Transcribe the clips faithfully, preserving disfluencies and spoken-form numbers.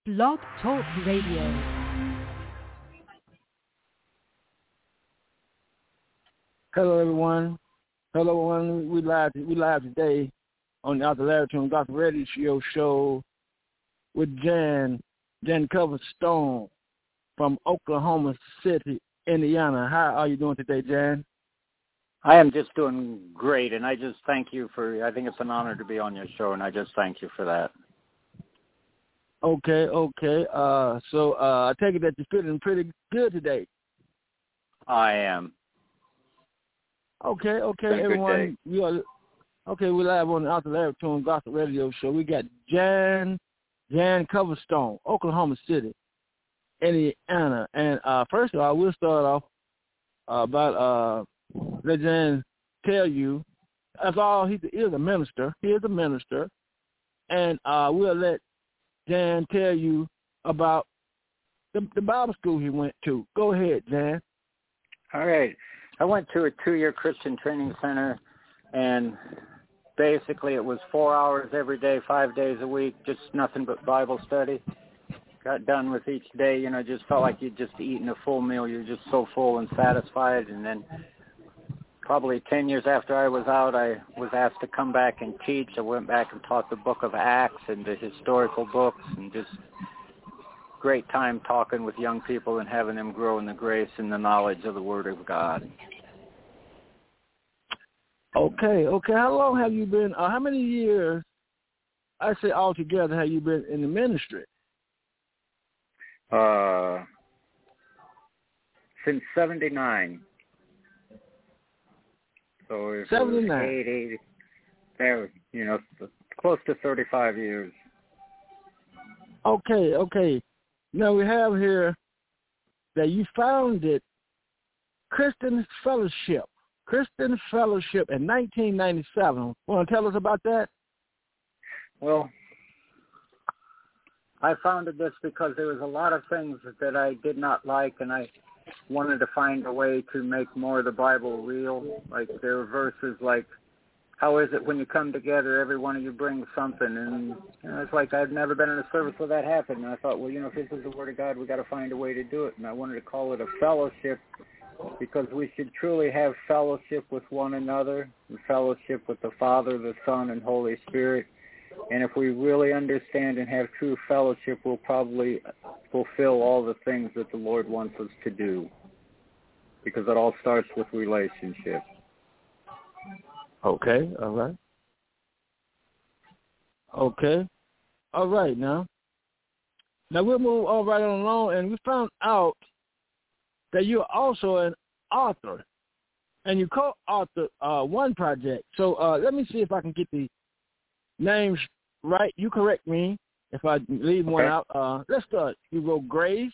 Blog Talk Radio. Hello, everyone. Hello, everyone. We live. We live today on the Arthur Larry Tune Gospel Radio Show with Jan Jan Coverstone from Oklahoma City, Indiana. How are you doing today, Jan? I am just doing great, and I just thank you for. I think it's an honor to be on your show, and I just thank you for that. Okay, okay. Uh, so uh, I take it that you're feeling pretty good today. I am. Okay, okay, everyone. You are okay. We're live on the Arthur Larry Tune Gospel Radio Show. We got Jan Jan Coverstone, Oklahoma City, Indiana. And uh, first of all, we'll start off uh, about uh, let Jan tell you. That's all. He is a minister. He is a minister, and uh, we'll let Jan tell you about the, the Bible school he went to. Go ahead, Jan. All right. I went to a two-year Christian training center, and basically it was four hours every day, five days a week, just nothing but Bible study. Got done with each day, you know, just felt like you'd just eaten a full meal. You're just so full and satisfied. And then probably ten years after I was out, I was asked to come back and teach. I went back and taught the book of Acts and the historical books, and just great time talking with young people and having them grow in the grace and the knowledge of the Word of God. Okay, okay. How long have you been, uh, how many years, I say altogether, have you been in the ministry? Uh, since seventy-nine. So it's seventy-nine. eight, eight, there, you know, close to thirty-five years. Okay, okay. Now we have here that you founded Christian Fellowship, Christian Fellowship in nineteen ninety-seven. Want to tell us about that? Well, I founded this because there was a lot of things that I did not like, and I wanted to find a way to make more of the Bible real. Like there were verses like, how is it when you come together, every one of you brings something? And you know, it's like I've never been in a service where that happened. And I thought, well, you know, if this is the Word of God, we got to find a way to do it. And I wanted to call it a fellowship because we should truly have fellowship with one another, and fellowship with the Father, the Son, and Holy Spirit. And if we really understand and have true fellowship, we'll probably fulfill all the things that the Lord wants us to do, because it all starts with relationship. Okay, all right. Okay, all right now. Now we'll move on right on along, and we found out that you're also an author, and you co-authored uh, one project. So uh, let me see if I can get the names right. You correct me if I leave one Okay. out. Uh, let's start. You wrote Grace.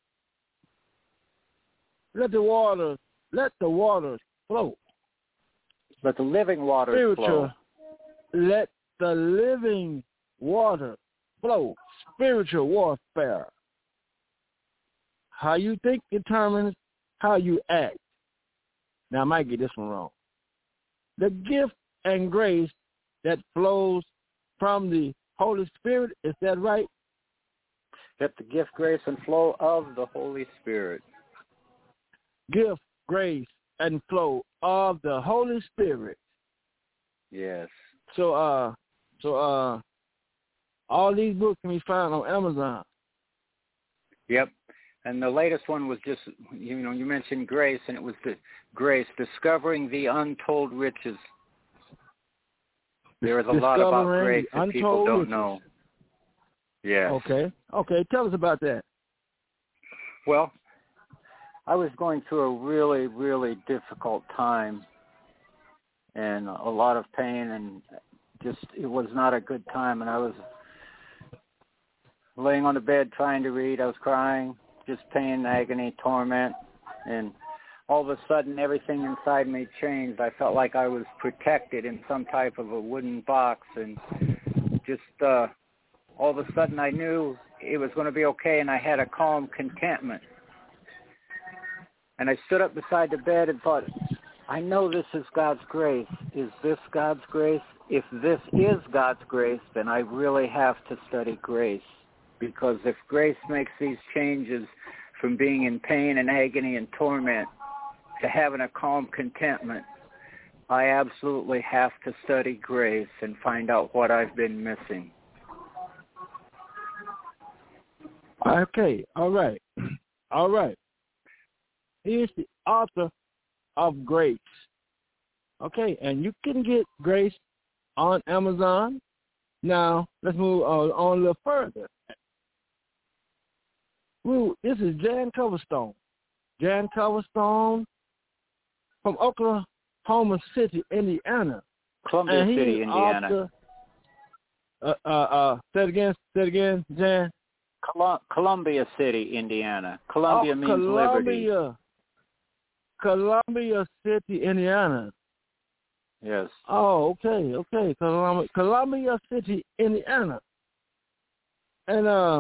Let the water, let the waters flow. Let the living waters Spiritual, flow. let the living water flow. Spiritual warfare. How you think determines how you act. Now, I might get this one wrong. The gift and grace that flows from the Holy Spirit, is that right? Get the gift, grace, and flow of the Holy Spirit. Gift, grace, and flow of the Holy Spirit. Yes. So, uh, so, uh, all these books can be found on Amazon. Yep. And the latest one was just, you know, you mentioned grace, and it was the grace, discovering the untold riches. There is a lot about grace that people don't riches. know. Yes. Okay. Okay. Tell us about that. Well, I was going through a really, really difficult time and a lot of pain, and just it was not a good time. And I was laying on the bed trying to read. I was crying, just pain, agony, torment. And all of a sudden, everything inside me changed. I felt like I was protected in some type of a wooden box. And just uh, all of a sudden, I knew it was going to be okay, and I had a calm contentment. And I stood up beside the bed and thought, I know this is God's grace. Is this God's grace? If this is God's grace, then I really have to study grace. because if grace makes these changes from being in pain and agony and torment to having a calm contentment, I absolutely have to study grace and find out what I've been missing. Okay, all right. All right. He is the author of Grace. Okay, and you can get Grace on Amazon. Now, let's move on, on a little further. Ooh, this is Jan Coverstone. Jan Coverstone from Oklahoma City, Indiana. Columbia and City, Indiana. Author, uh, uh, uh, say it again, say it again, Jan. Col- Columbia City, Indiana. Columbia oh, means Columbia. liberty. Columbia City, Indiana. Yes. Oh, okay, okay. Columbia, Columbia City, Indiana. And, uh,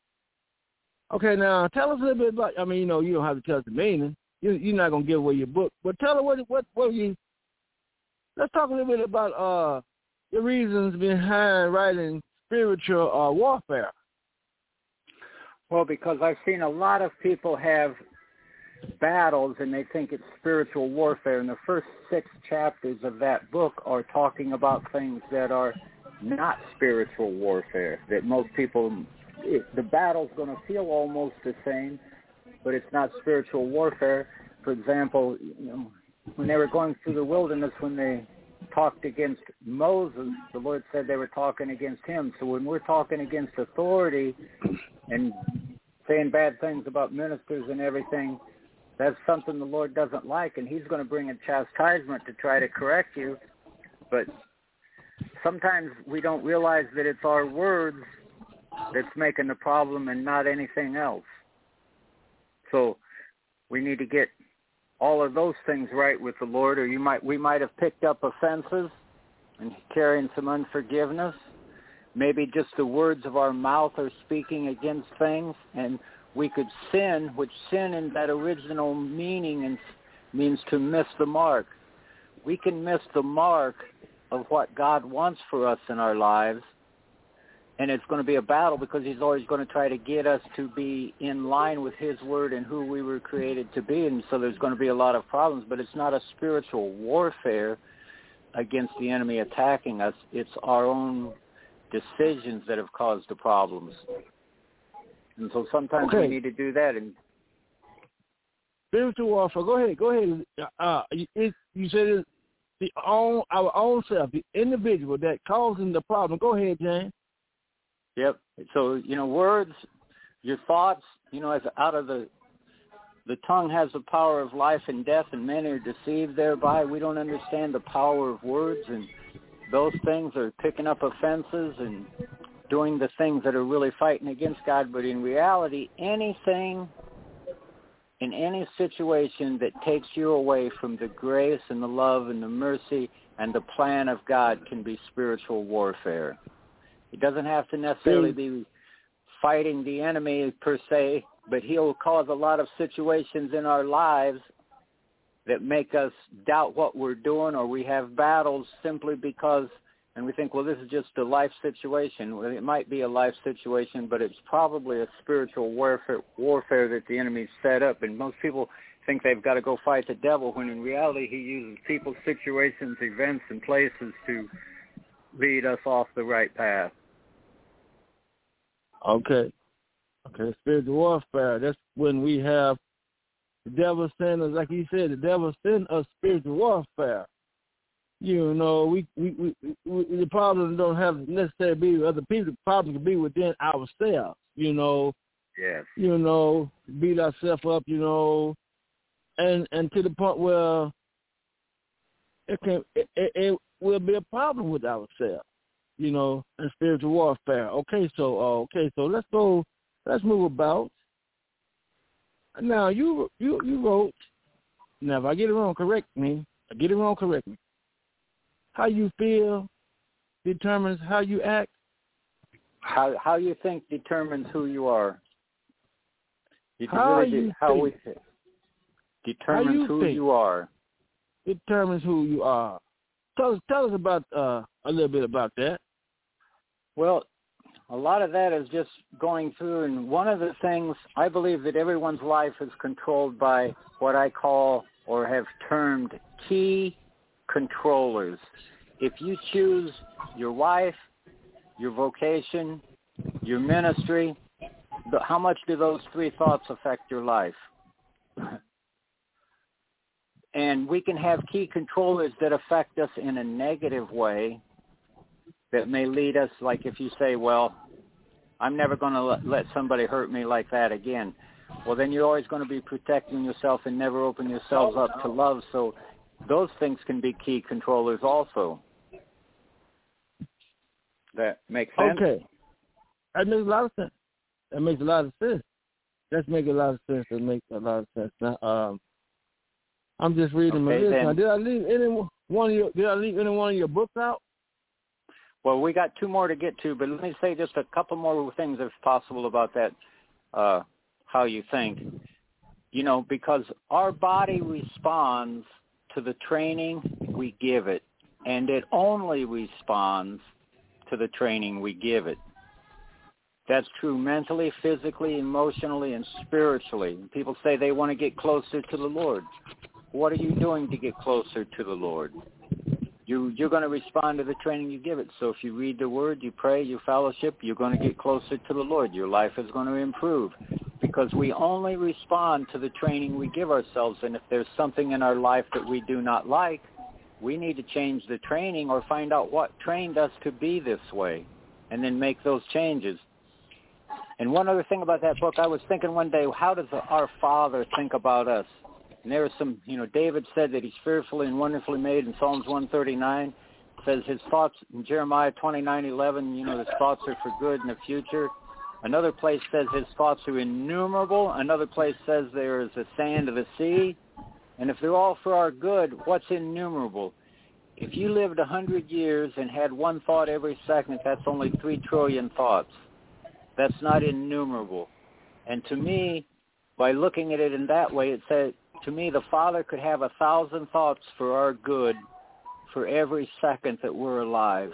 okay, now tell us a little bit about, I mean, you know, you don't have to tell us the meaning. You, you're not going to give away your book. But tell us what, what, what you, let's talk a little bit about uh, the reasons behind writing spiritual uh, warfare. Well, because I've seen a lot of people have battles and they think it's spiritual warfare, and the first six chapters of that book are talking about things that are not spiritual warfare, that most people, it, the battle's going to feel almost the same, but it's not spiritual warfare. For example, you know, when they were going through the wilderness, when they talked against Moses, the Lord said they were talking against him. So when we're talking against authority and saying bad things about ministers and everything, that's something the Lord doesn't like, and he's going to bring a chastisement to try to correct you. But sometimes we don't realize that it's our words that's making the problem and not anything else. So we need to get all of those things right with the Lord, or you might we might have picked up offenses and carrying some unforgiveness. Maybe just the words of our mouth are speaking against things, and we could sin, which sin in that original meaning means to miss the mark. We can miss the mark of what God wants for us in our lives, and it's going to be a battle because he's always going to try to get us to be in line with his word and who we were created to be, and so there's going to be a lot of problems, but it's not a spiritual warfare against the enemy attacking us. It's our own decisions that have caused the problems. And so sometimes okay. we need to do that. And spiritual warfare. Go ahead. Go ahead. Uh, it, you said it's the own our own self, the individual that causing the problem. Go ahead, Jane. Yep. So you know, words, your thoughts. You know, as out of the the tongue has the power of life and death, and many are deceived thereby. We don't understand the power of words, and those things are picking up offenses and doing the things that are really fighting against God. But in reality, anything in any situation that takes you away from the grace and the love and the mercy and the plan of God can be spiritual warfare. It doesn't have to necessarily be fighting the enemy per se, but he'll cause a lot of situations in our lives that make us doubt what we're doing, or we have battles simply because, and we think, well, this is just a life situation. Well, it might be a life situation, but it's probably a spiritual warfare, warfare that the enemy's set up. And most people think they've got to go fight the devil, when in reality he uses people, situations, events, and places to lead us off the right path. Okay. Okay, spiritual warfare. That's when we have the devil send us, like you said, the devil send us spiritual warfare. You know, we, we, we, we the problem don't have necessarily be with other people. The problem can be within ourselves. You know. Yes. You know, beat ourselves up. You know, and and to the point where it can it, it, it will be a problem with ourselves. You know, in spiritual warfare. Okay, so uh, okay, so let's go. Let's move about. Now you you you wrote. Now if I get it wrong, correct me. I get it wrong, correct me. How you feel determines how you act. How how you think determines who you are. You how really you de- how think. we determines how you who think you are. Determines who you are. Tell us tell us about uh, a little bit about that. Well, a lot of that is just going through, and one of the things, I believe that everyone's life is controlled by what I call or have termed key controllers. If you choose your wife, your vocation, your ministry, the, how much do those three thoughts affect your life? And we can have key controllers that affect us in a negative way that may lead us, like if you say, well, I'm never going to let, let somebody hurt me like that again. Well, then you're always going to be protecting yourself and never open yourselves up to love. So those things can be key controllers also. That makes sense? Okay. That makes a lot of sense. That makes a lot of sense. That makes a lot of sense. That makes a lot of sense. Now, um, I'm just reading okay, my list. then, now, did I leave any one of your Did I leave any one of your books out? Well, we got two more to get to, but let me say just a couple more things, if possible, about that, uh, how you think. You know, because our body responds to the training we give it, and it only responds to the training we give it. That's true mentally, physically, emotionally, and spiritually. People say they want to get closer to the Lord. What are you doing to get closer to the Lord? You, you're going to respond to the training you give it. So if you read the Word, you pray, you fellowship, you're going to get closer to the Lord. Your life is going to improve because we only respond to the training we give ourselves. And if there's something in our life that we do not like, we need to change the training or find out what trained us to be this way and then make those changes. And one other thing about that book, I was thinking one day, how does our Father think about us? And there was some, you know, David said that he's fearfully and wonderfully made in Psalms one thirty-nine. It says his thoughts in Jeremiah twenty-nine eleven, you know, his thoughts are for good in the future. Another place says his thoughts are innumerable. Another place says there is the sand of the sea. And if they're all for our good, what's innumerable? If you lived one hundred years and had one thought every second, that's only three trillion thoughts. That's not innumerable. And to me, by looking at it in that way, it said, to me, the Father could have a thousand thoughts for our good for every second that we're alive.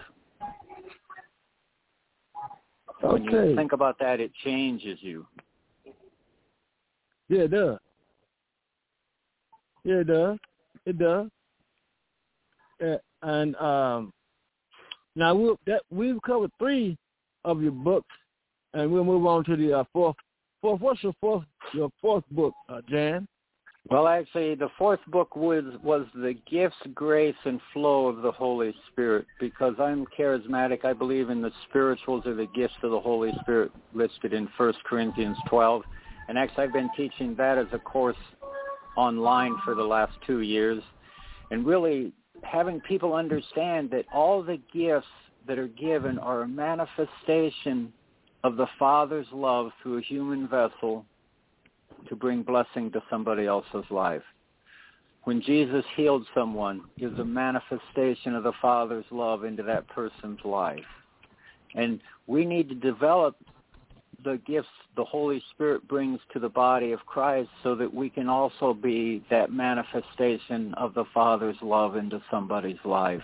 Okay. When you think about that, it changes you. Yeah, it does. Yeah, it does. It does. Yeah, and um, now we'll, that, we've covered three of your books, and we'll move on to the uh, fourth. Fourth. What's your fourth? Your fourth book, uh, Jan? Well, actually, the fourth book was was the gifts, grace, and flow of the Holy Spirit. Because I'm charismatic, I believe in the spirituals or the gifts of the Holy Spirit listed in First Corinthians twelve. And actually, I've been teaching that as a course online for the last two years. And really having people understand that all the gifts that are given are a manifestation of the Father's love through a human vessel to bring blessing to somebody else's life. When Jesus healed someone, it was a manifestation of the Father's love into that person's life. And we need to develop the gifts the Holy Spirit brings to the body of Christ so that we can also be that manifestation of the Father's love into somebody's life.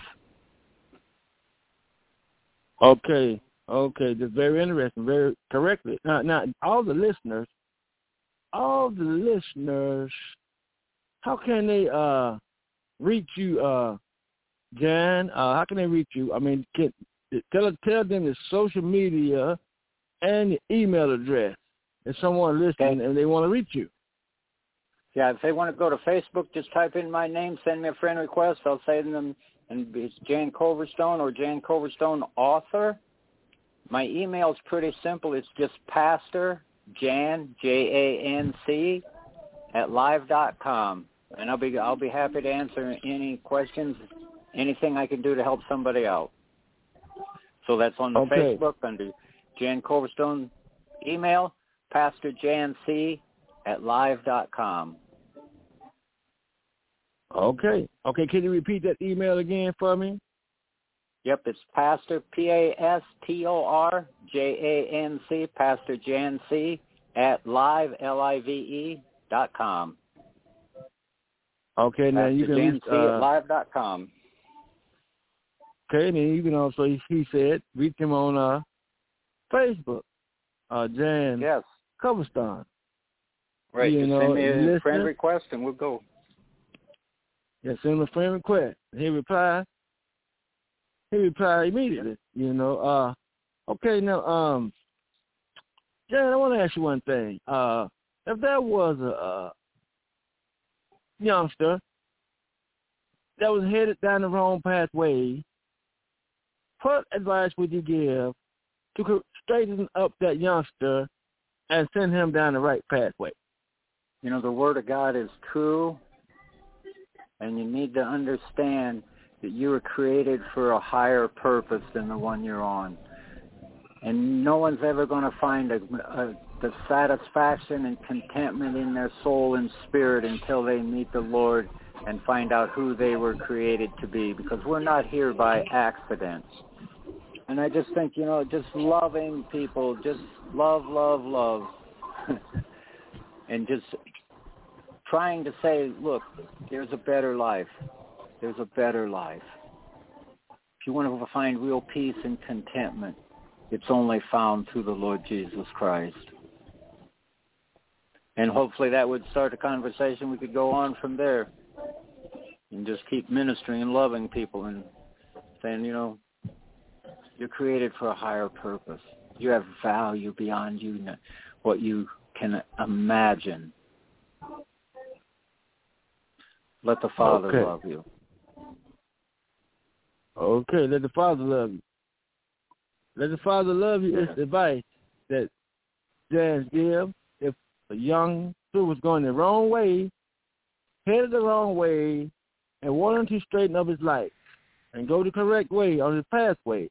Okay. Okay. That's very interesting. Very correctly. Now, now all the listeners, all the listeners, how can they uh, reach you, uh, Jan? Uh, how can they reach you? I mean, can, tell tell them the social media and the email address if someone listening okay. and they want to reach you. Yeah, if they want to go to Facebook, just type in my name, send me a friend request. I'll say to them, and it's Jan Coverstone or Jan Coverstone Author. My email is pretty simple. It's just Pastor Jan, J A N C, at live dot com. And I'll be I'll be happy to answer any questions, anything I can do to help somebody out. So that's on the okay. Facebook under Jan Coverstone. Email, Pastor Jan C at live dot com. Okay. Okay, can you repeat that email again for me? Yep, it's Pastor, P A S T O R J A N C, Pastor Jan C, at live, L I V E, dot com. Okay, now you can Jan reach, C uh, at live dot com. Okay, and then you can also, he said, reach him on uh, Facebook, uh, Jan yes. Coverstone. Right, you just know, send me a listening. friend request and we'll go. Yeah, send him a friend request. He reply. He reply immediately. You know. Uh, okay, now, um, Jan, I want to ask you one thing. Uh, if there was a, a youngster that was headed down the wrong pathway, what advice would you give to straighten up that youngster and send him down the right pathway? You know, the Word of God is true, and you need to understand that you were created for a higher purpose than the one you're on. And no one's ever going to find a, a, the satisfaction and contentment in their soul and spirit until they meet the Lord and find out who they were created to be, because we're not here by accident. And I just think, you know, just loving people, just love, love, love, and just trying to say, look, there's a better life. There's a better life. If you want to find real peace and contentment, it's only found through the Lord Jesus Christ. And hopefully that would start a conversation. We could go on from there and just keep ministering and loving people and saying, you know, you're created for a higher purpose. You have value beyond you, what you can imagine. Let the Father okay. love you. Okay, let the Father love you. Let the Father love you is the advice that Jan gives. If a young student was going the wrong way, headed the wrong way, and wanted to straighten up his life and go the correct way on his pathway,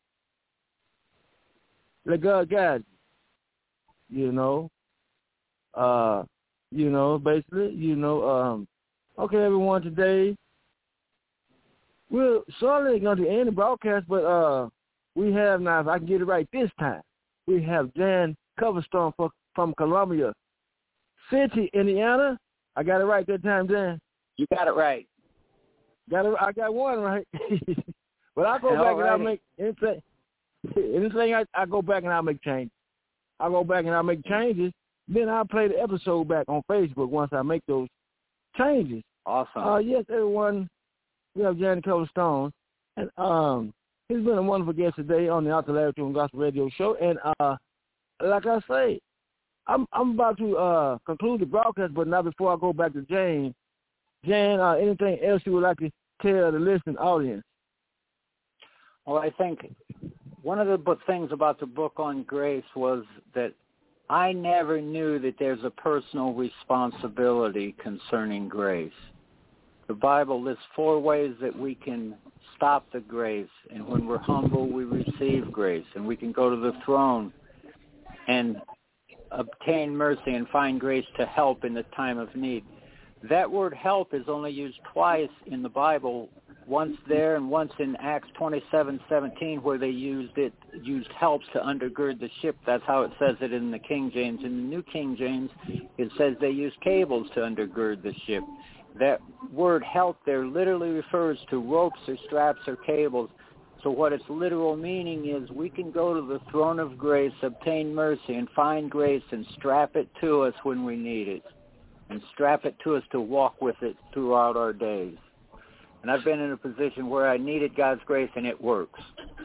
let God guide you. You know, uh, you know, basically, you know. Um, okay, everyone, today we're shortly going to end the broadcast, but uh, we have now, if I can get it right this time, we have Jan Coverstone from Columbia City, Indiana. I got it right that time, Jan. You got it right. Got it. I got one right. But I go All back and right. I make anything. Anything I, I go back and I make changes. I go back and I make changes. Then I play the episode back on Facebook once I make those changes. Awesome. Uh, yes, everyone. We have Jan Coverstone, and um, he's been a wonderful guest today on the Out the Laboratory Gospel Radio Show. And uh, like I say, I'm I'm about to uh, conclude the broadcast, but not before I go back to Jane. Jan, uh, anything else you would like to tell the listening audience? Well, I think one of the things about the book on grace was that I never knew that there's a personal responsibility concerning grace. The Bible lists four ways that we can stop the grace, and when we're humble, we receive grace, and we can go to the throne and obtain mercy and find grace to help in the time of need. That word help is only used twice in the Bible, once there and once in Acts twenty-seven seventeen, where they used it, used helps to undergird the ship. That's how it says it in the King James. In the New King James, it says they used cables to undergird the ship. That word help there literally refers to ropes or straps or cables. So what its literal meaning is, we can go to the throne of grace, obtain mercy, and find grace and strap it to us when we need it, and strap it to us to walk with it throughout our days. And I've been in a position where I needed God's grace, and it works.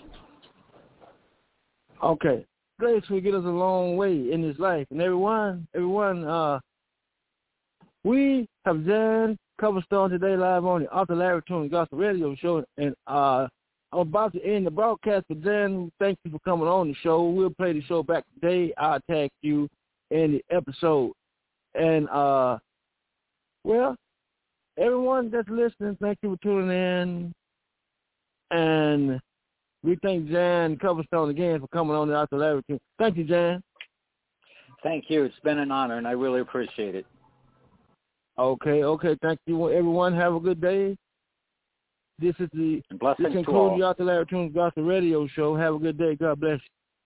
Okay. Grace will get us a long way in this life. And everyone, everyone, uh, we have Jan Coverstone today live on the Arthur Larry Tune Gospel Radio Show. And uh, I'm about to end the broadcast, but Jan, thank you for coming on the show. We'll play the show back today. I'll tag you in the episode. And, uh, well, everyone that's listening, thank you for tuning in. And we thank Jan Coverstone again for coming on the Arthur Larry Tune. Thank you, Jan. Thank you. It's been an honor, and I really appreciate it. Okay, okay. Thank you, everyone. Have a good day. This is the and blessings this to all. concludes the Arthur Larry Tune Gospel Radio Show. Have a good day. God bless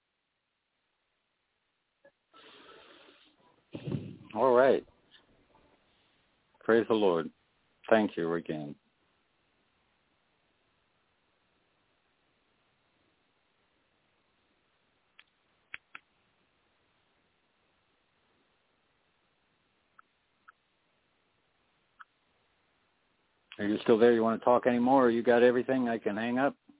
you. All right. Praise the Lord. Thank you again. Are you still there? You want to talk anymore? Or you got everything? I can hang up.